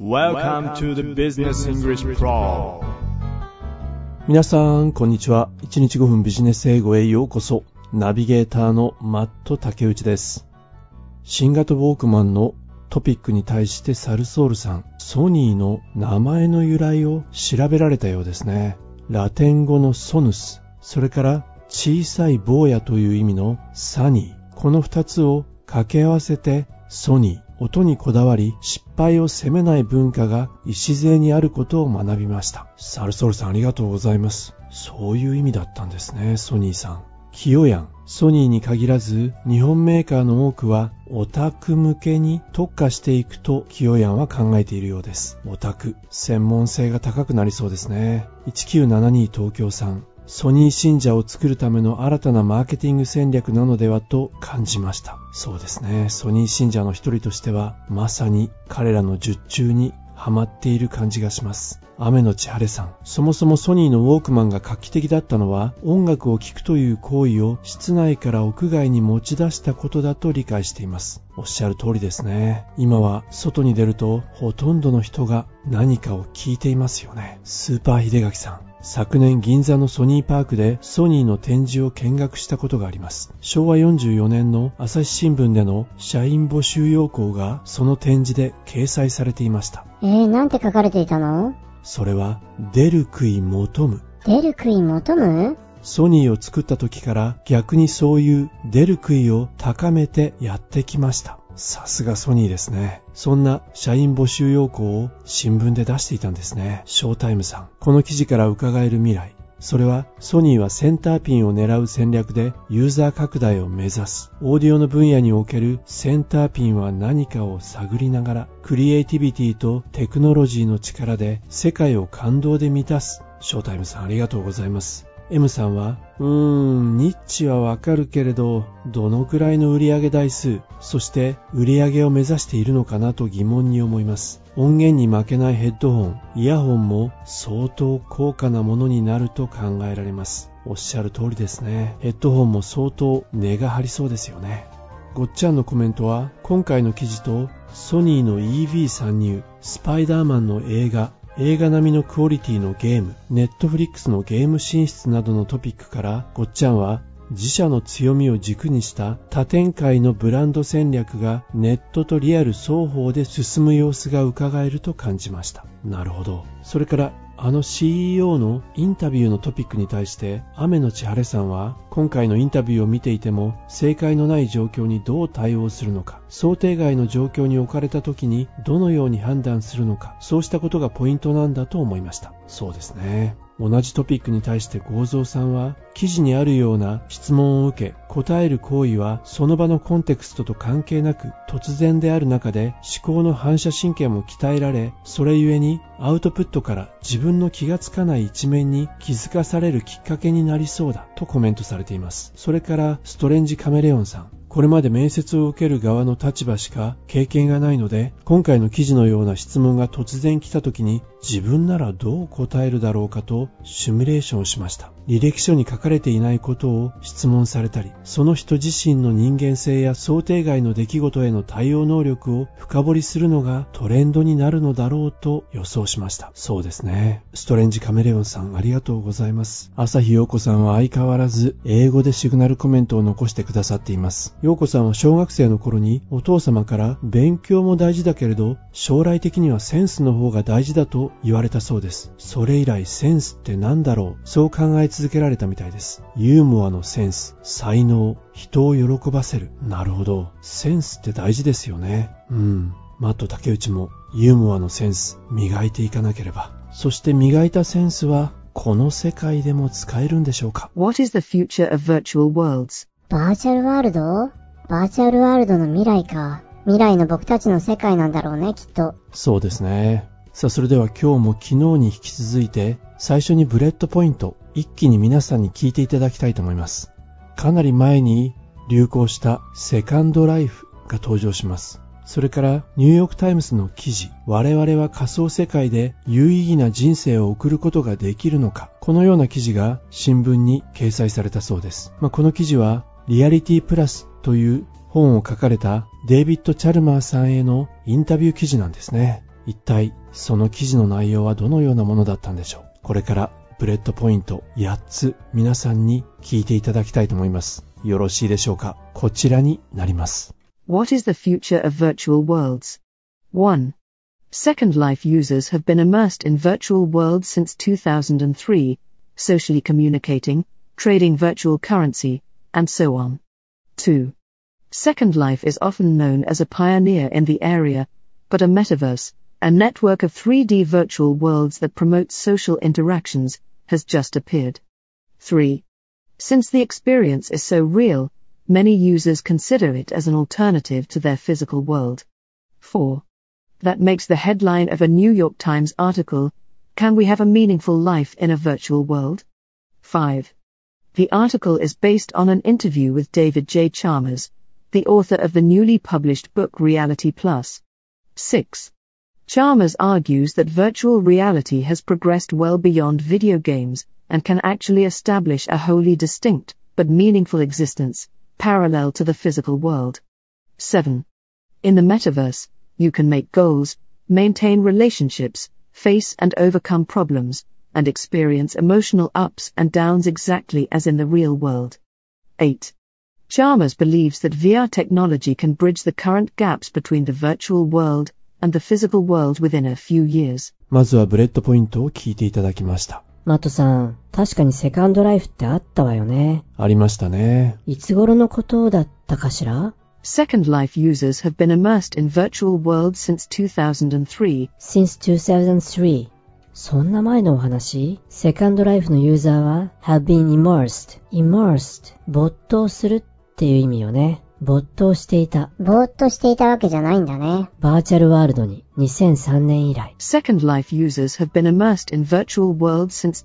Welcome to the Business English Pro。 皆さんこんにちは。1日5分ビジネス英語へようこそ。ナビゲーターのマット竹内です。新型ウォークマンのトピックに対してサルソールさん、ソニーの名前の由来を調べられたようですね。ラテン語のソヌス、それから小さい坊やという意味のサニー、この2つを掛け合わせてソニー、音にこだわり失敗を責めない文化が礎にあることを学びました。サルソールさんありがとうございます。そういう意味だったんですね、ソニーさん。キヨヤン、ソニーに限らず日本メーカーの多くはオタク向けに特化していくとキヨヤンは考えているようです。オタク、専門性が高くなりそうですね。1972東京さん、ソニー信者を作るための新たなマーケティング戦略なのではと感じました。そうですね、ソニー信者の一人としてはまさに彼らの術中にハマっている感じがします。雨のち晴れさん、そもそもソニーのウォークマンが画期的だったのは音楽を聴くという行為を室内から屋外に持ち出したことだと理解しています。おっしゃる通りですね。今は外に出るとほとんどの人が何かを聴いていますよね。スーパー秀垣さん、昨年銀座のソニーパークでソニーの展示を見学したことがあります。昭和44年の朝日新聞での社員募集要項がその展示で掲載されていました。 なんて書かれていたの？ それは出る杭求む。 出る杭求む？ ソニーを作った時から逆にそういう出る杭を高めてやってきました。さすがソニーですね。そんな社員募集要項を新聞で出していたんですね。ショータイムさん、この記事から伺える未来、それはソニーはセンターピンを狙う戦略でユーザー拡大を目指す。オーディオの分野におけるセンターピンは何かを探りながらクリエイティビティとテクノロジーの力で世界を感動で満たす。ショータイムさんありがとうございます。M さんはニッチはわかるけれどどのくらいの売上台数、そして売上を目指しているのかなと疑問に思います。音源に負けないヘッドホン、イヤホンも相当高価なものになると考えられます。おっしゃる通りですね。ヘッドホンも相当値が張りそうですよね。ごっちゃんのコメントは、今回の記事とソニーの EV 参入、スパイダーマンの映画並みのクオリティのゲーム、ネットフリックスのゲーム進出などのトピックから、ごっちゃんは自社の強みを軸にした多展開のブランド戦略がネットとリアル双方で進む様子が伺えると感じました。なるほど。それからCEO のインタビューのトピックに対して雨のち晴れさんは、今回のインタビューを見ていても正解のない状況にどう対応するのか、想定外の状況に置かれた時にどのように判断するのか、そうしたことがポイントなんだと思いました。そうですね。同じトピックに対してゴーゾーさんは、記事にあるような質問を受け答える行為はその場のコンテクストと関係なく突然である中で思考の反射神経も鍛えられ、それゆえにアウトプットから自分の気がつかない一面に気づかされるきっかけになりそうだとコメントされています。それからストレンジカメレオンさん、これまで面接を受ける側の立場しか経験がないので、今回の記事のような質問が突然来た時に自分ならどう答えるだろうかとシミュレーションをしました。履歴書に書かれていないことを質問されたり、その人自身の人間性や想定外の出来事への対応能力を深掘りするのがトレンドになるのだろうと予想しました。そうですね。ストレンジカメレオンさんありがとうございます。朝日陽子さんは相変わらず英語でシグナルコメントを残してくださっています。陽子さんは小学生の頃にお父様から勉強も大事だけれど将来的にはセンスの方が大事だと言われたそうです。それ以来センスって何だろう、そう考え続けられたみたいです。ユーモアのセンス、才能、人を喜ばせる。なるほど。センスって大事ですよね。マット竹内もユーモアのセンス磨いていかなければ。そして磨いたセンスはこの世界でも使えるんでしょうか。 What is the future of virtual worlds? バーチャルワールド？バーチャルワールドの未来か。未来の僕たちの世界なんだろうね、きっと。 そうですね。さあ、それでは今日も昨日に引き続いて最初にブレッドポイント、一気に皆さんに聞いていただきたいと思います。かなり前に流行したセカンドライフが登場します。それからニューヨークタイムズの記事、我々は仮想世界で有意義な人生を送ることができるのか、このような記事が新聞に掲載されたそうです。この記事はリアリティプラスという本を書かれたデイビッド・チャルマーさんへのインタビュー記事なんですね。 一体その記事の内容はどのようなものだったんでしょう。これからブレッドポイント8つ皆さんに聞いていただきたいと思います。よろしいでしょうか。こちらになります。 What is the future of virtual worlds? 1. Second Life users have been immersed in virtual worlds since 2003, socially communicating, trading virtual currency, and so on. 2. Second Life is often known as a pioneer in the area, but a metaverse, a network of 3D virtual worlds that promotes social interactions, has just appeared. 3. Since the experience is so real, many users consider it as an alternative to their physical world. 4. That makes the headline of a New York Times article, Can we have a meaningful life in a virtual world? 5. The article is based on an interview with David J. Chalmers, the author of the newly published book Reality Plus. 6. Chalmers argues that virtual reality has progressed well beyond video games and can actually establish a wholly distinct but meaningful existence, parallel to the physical world. 7. In the metaverse, you can make goals, maintain relationships, face and overcome problems, and experience emotional ups and downs exactly as in the real world. 8. Chalmers believes that VR technology can bridge the current gaps between the virtual world and the physical world within a few years. まずはブレッドポイントを聞いていただきました。 マットさん、確かにセカンドライフってあったわよね。 ありましたね。 いつ頃のことだったかしら？ Second Life users have been immersed in virtual worlds since 2003. Since 2003. そんな前のお話？セカンドライフのユーザーは have been immersed。没頭するっていう意味よね。没頭していた。 ぼーっとしていたわけじゃないんだね。 バーチャルワールドに2003年以来。 Second Life users have been immersed in virtual worlds since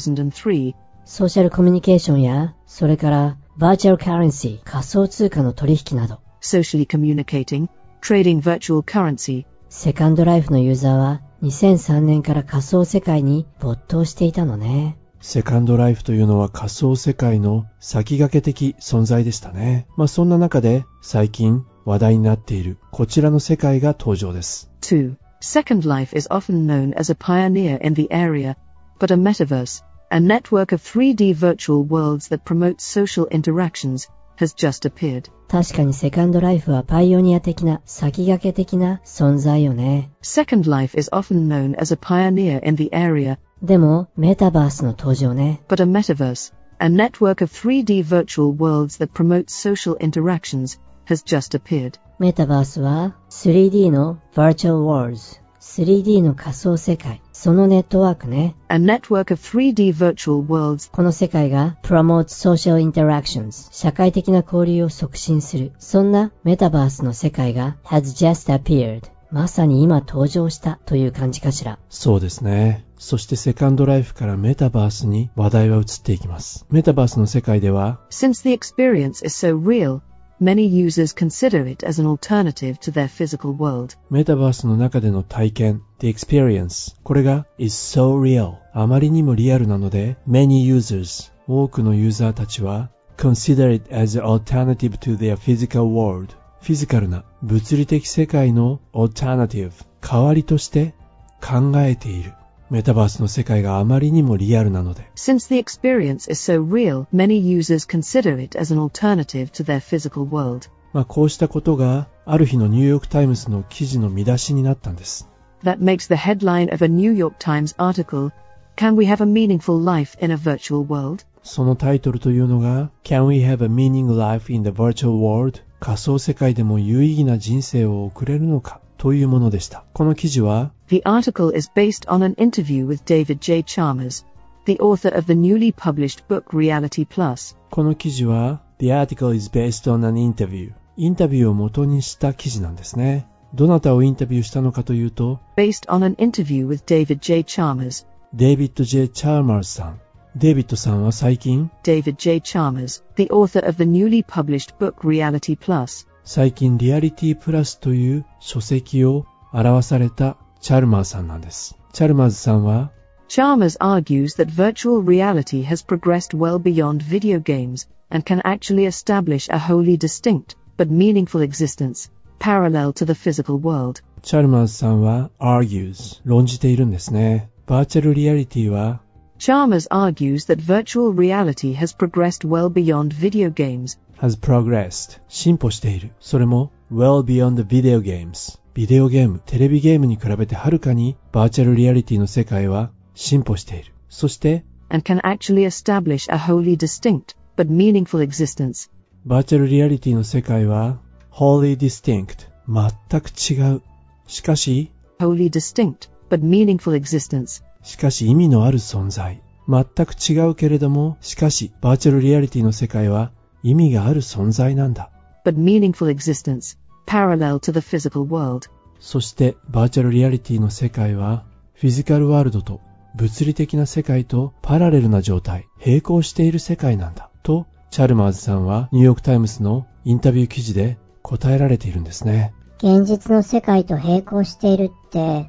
2003. ソーシャルコミュニケーションや、それからバーチャルカレンシー、仮想通貨の取引など。 Socially communicating, trading virtual currency. セカンドライフのユーザーは2003年から仮想世界に没頭していたのね。 セカンドライフというのは仮想世界の先駆け的存在でしたね。そんな中で最近話題になっているこちらの世界が登場です。 2. Second Life is often known as a pioneer in the area, but a metaverse, a network of 3D virtual worlds that promotes social interactions, has just appeared. 確かにセカンドライフはパイオニア的な先駆け的な存在よね。 Second Life is often known as a pioneer in the area, でもメタバースの登場ね。 but a metaverse, a network of 3D virtual worlds that promotes social interactions, has just appeared. メタバースは 3D の Virtual Worlds、3D の仮想世界、そのネットワークね。 A network of 3D virtual worlds. この世界が Promote Social Interactions、社会的な交流を促進する。そんなメタバースの世界が has just appeared。まさに今登場したという感じかしら。 そうですね。そしてセカンドライフからメタバースに話題は移っていきます。メタバースの世界では Since the experience is so real, many users consider it as an alternative to their physical world. メタバースの中での体験 The experience これが is so real あまりにもリアルなので many users 多くのユーザーたちは consider it as an alternative to their physical world フィジカルな物理的世界の alternative 代わりとして考えているメタバースの世界があまりにもリアルなので Since the experience is so real, many users consider it as an alternative to their physical world. こうしたことがある日のニューヨークタイムズの記事の見出しになったんです。 That makes the headline of a New York Times article, Can we have a meaningful life in a virtual world? そのタイトルというのが Can we have a meaningful life in the virtual world? 仮想世界でも有意義な人生を送れるのかというものでした。この記事は The article is based on an interview with David J. Chalmers, the author of the newly published book Reality Plus. この記事は The article is based on an interview. インタビューを元にした記事なんですね。どなたをインタビューしたのかというと Based on an interview with David J. Chalmers. デイビッド・ J. チャーマーズさん。デイビッドさんは最近 David J. Chalmers, the author of the newly published book Reality Plus. 最近リアリティプラスという書籍を表されたチャルマーさんなんです。チャルマーズさんは Chalmers argues that virtual reality has progressed well beyond video games and can actually establish a wholly distinct but meaningful existence, parallel to the physical world. チャルマーズさんは argues 論じているんですね。バーチャルリアリティは Chalmers argues that virtual reality has progressed well beyond video games. has progressed 進歩している。それも well beyond video games ビデオゲーム、テレビゲームに比べてはるかにバーチャルリアリティの世界は進歩している。そして and can actually establish a wholly distinct but meaningful existence. バーチャルリアリティの世界は wholly distinct 全く違う。しかし wholly distinct but meaningful existence. しかし意味のある存在。全く違うけれども、しかしバーチャルリアリティの世界は意味がある存在なんだ。 but meaningful existence, parallel to the physical world. そしてバーチャルリアリティの世界はフィジカルワールドと物理的な世界とパラレルな状態、並行している世界なんだ。と、チャルマーズさんはニューヨークタイムズのインタビュー記事で答えられているんですね。 現実の世界と並行しているって、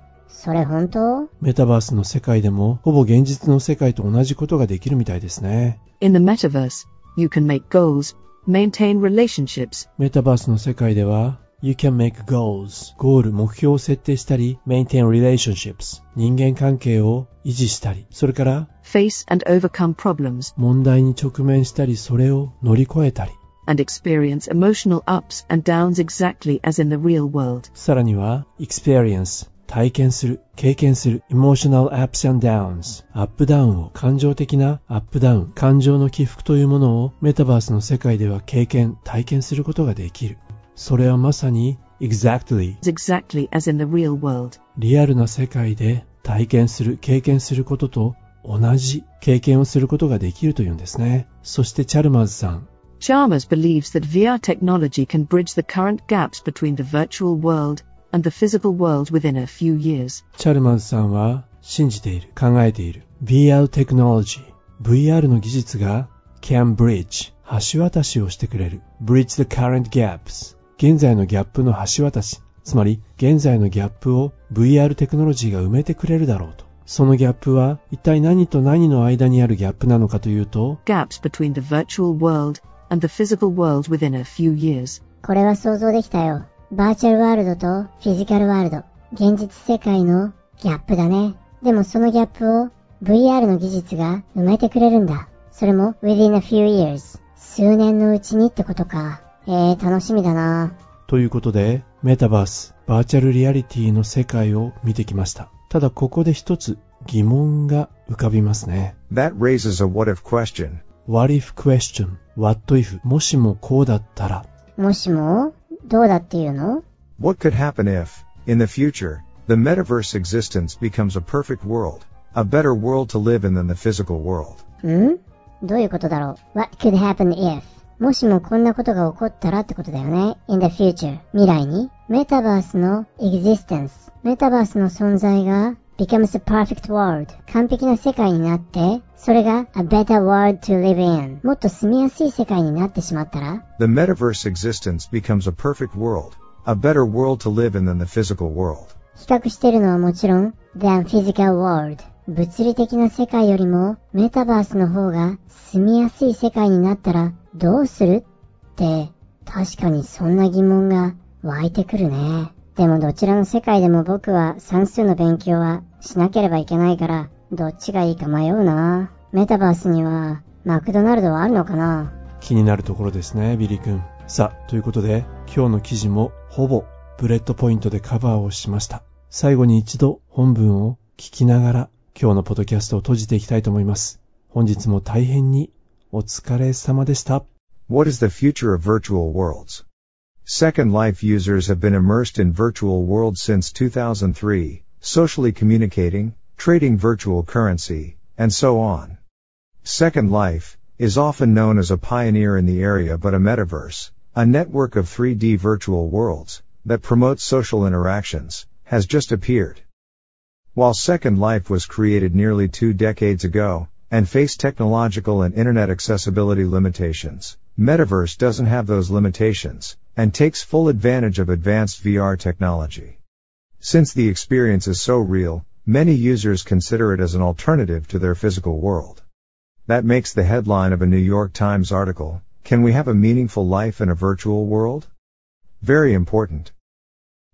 それ本当？ メタバースの世界でもほぼ現実の世界と同じことができるみたいですね。 In the metaverse, you can make goals, maintain relationships. メタバースの世界ではYou can make goals ゴール、目標を設定したり maintain relationships 人間関係を維持したり、それから face and overcome problems 問題に直面したり、それを乗り越えたり、 and experience emotional ups and downs exactly as in the real world. さらには experience 体験する、経験する emotional ups and downs アップダウンを、感情的なアップダウン、感情の起伏というものをメタバースの世界では経験、体験することができる。それはまさに exactly as in the real world. リアルな世界で体験する、経験することと同じ経験をすることができるというんですね。そしてチャルマーズさん。 Chalmers believes that VR technology can bridge the current gaps between the virtual world and the physical world within a few years. チャルマーズさんは信じている、考えている。VR technology、VR の技術が can bridge、橋渡しをしてくれる。bridge the current gaps、現在のギャップの橋渡し、つまり現在のギャップを VR テクノロジーが埋めてくれるだろうと。そのギャップは一体何と何の間にあるギャップなのかというと gaps between the virtual world and the physical world within a few years. これは想像できたよ。バーチャルワールドとフィジカルワールド、現実世界のギャップだね。でもそのギャップを VR の技術が埋めてくれるんだ。それも within a few years、数年のうちにってことか。楽しみだな。 ということで、メタバース、バーチャルリアリティの世界を見てきました。ただここで一つ疑問が浮かびますね。 That raises a what if question. What if question? What if? もしもこうだったら。 もしもどうだっていうの？ What could happen if, in the future, the metaverse existence becomes a perfect world, a better world to live in than the physical world? どういうことだろう？ What could happen if? もしもこんなことが起こったらってことだよね。in the future 未来にメタバースの existence メタバースの存在が becomes a perfect world 完璧な世界になってそれが a better world to live in もっと住みやすい世界になってしまったら The metaverse existence becomes a perfect world, a better world to live in than the physical world. 比較してるのはもちろん than physical world 物理的な世界よりもメタバースの方が住みやすい世界になったらどうするって確かにそんな疑問が湧いてくるね。でもどちらの世界でも僕は算数の勉強はしなければいけないからどっちがいいか迷うな。メタバースにはマクドナルドはあるのかな？ 気になるところですね、ビリー君。さあ、ということで今日の記事もほぼブレッドポイントでカバーをしました。最後に一度本文を聞きながら今日のポッドキャストを閉じていきたいと思います。本日も大変にお疲れ様でした。 What is the future of virtual worlds? Second Life users have been immersed in virtual worlds since 2003, socially communicating, trading virtual currency, and so on. Second Life is often known as a pioneer in the area but a metaverse, a network of 3D virtual worlds that promotes social interactions, has just appeared. While Second Life was created nearly 2 decades ago, and faced technological and internet accessibility limitations, Metaverse doesn't have those limitations, and takes full advantage of advanced VR technology. Since the experience is so real, many users consider it as an alternative to their physical world. That makes the headline of a New York Times article, "Can we have a meaningful life in a virtual world?" Very important.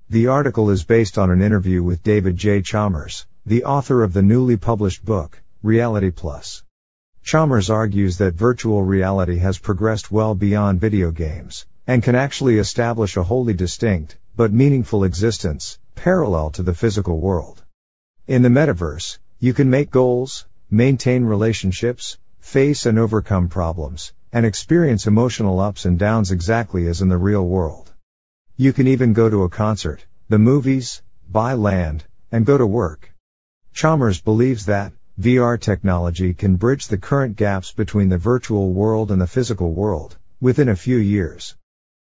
The article is based on an interview with David J. Chalmers, the author of the newly published book, Reality Plus. Chalmers argues that virtual reality has progressed well beyond video games, and can actually establish a wholly distinct, but meaningful existence, parallel to the physical world. In the metaverse, you can make goals, maintain relationships, face and overcome problems, and experience emotional ups and downs exactly as in the real world. You can even go to a concert, the movies, buy land, and go to work. Chalmers believes that VR technology can bridge the current gaps between the virtual world and the physical world, within a few years.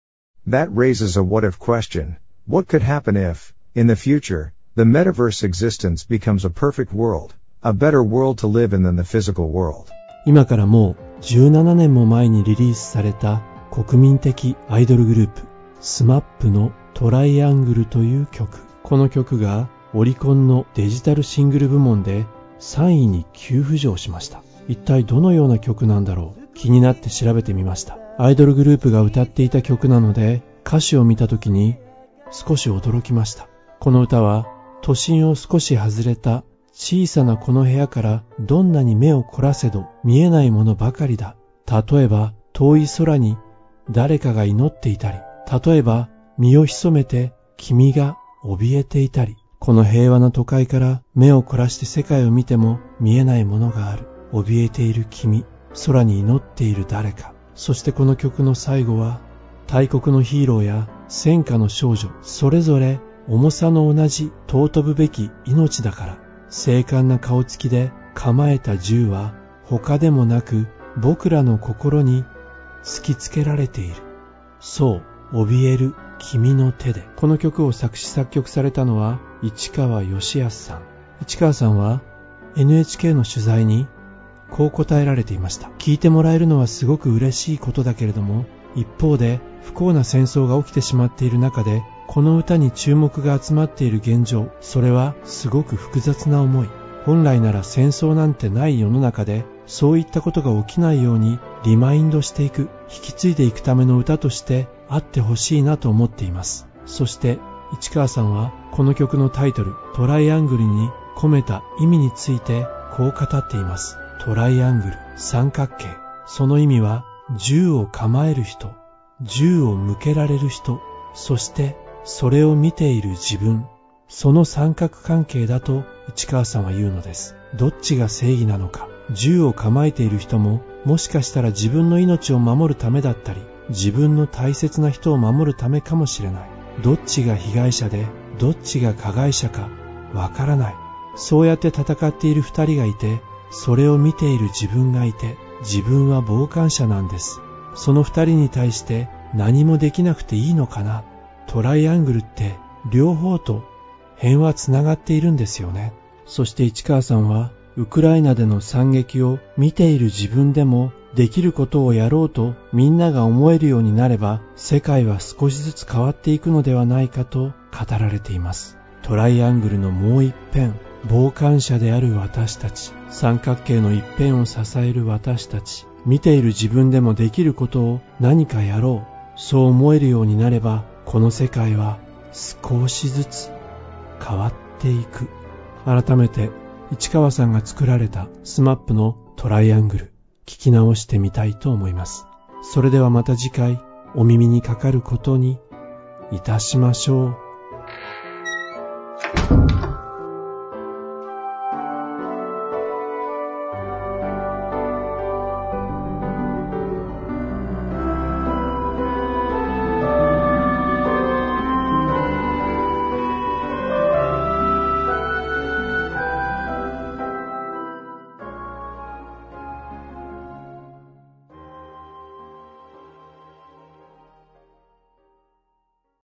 That raises a what-if question. What could happen if, in the future, the metaverse existence becomes a perfect world, a better world to live in than the physical world? 今からもう17年も前にリリースされた国民的アイドルグループSMAPのトライアングルという曲。この曲がオリコンのデジタルシングル部門で3位に急浮上しました。一体どのような曲なんだろう。気になって調べてみました。アイドルグループが歌っていた曲なので歌詞を見たときに少し驚きました。この歌は都心を少し外れた小さなこの部屋からどんなに目を凝らせど見えないものばかりだ。例えば遠い空に誰かが祈っていたり、例えば身を潜めて君が怯えていたり、この平和な都会から目を凝らして世界を見ても見えないものがある。怯えている君、空に祈っている誰か。そしてこの曲の最後は大国のヒーローや戦火の少女、それぞれ重さの同じ尊ぶべき命だから、精悍な顔つきで構えた銃は他でもなく僕らの心に突きつけられている。そう、怯える君の手で。この曲を作詞作曲されたのは市川義康さん。市川さんは NHK の取材にこう答えられていました。聞いてもらえるのはすごく嬉しいことだけれども、一方で不幸な戦争が起きてしまっている中で、この歌に注目が集まっている現状、それはすごく複雑な思い。本来なら戦争なんてない世の中で、そういったことが起きないようにリマインドしていく、引き継いでいくための歌としてあってほしいなと思っています。そして市川さんはこの曲のタイトルトライアングルに込めた意味についてこう語っています。トライアングル、三角形。その意味は銃を構える人、銃を向けられる人、そしてそれを見ている自分、その三角関係だと市川さんは言うのです。どっちが正義なのか。銃を構えている人ももしかしたら自分の命を守るためだったり、自分の大切な人を守るためかもしれない。どっちが被害者でどっちが加害者かわからない。そうやって戦っている二人がいて、それを見ている自分がいて、自分は傍観者なんです。その二人に対して何もできなくていいのかな。トライアングルって両方と辺はつながっているんですよね。そして市川さんはウクライナでの惨劇を見ている自分でもできることをやろうとみんなが思えるようになれば世界は少しずつ変わっていくのではないかと語られています。トライアングルのもう一辺、傍観者である私たち、三角形の一辺を支える私たち、見ている自分でもできることを何かやろう、そう思えるようになればこの世界は少しずつ変わっていく。改めて市川さんが作られたSMAPのトライアングル、聞き直してみたいと思います。それではまた次回お耳にかかることにいたしましょう。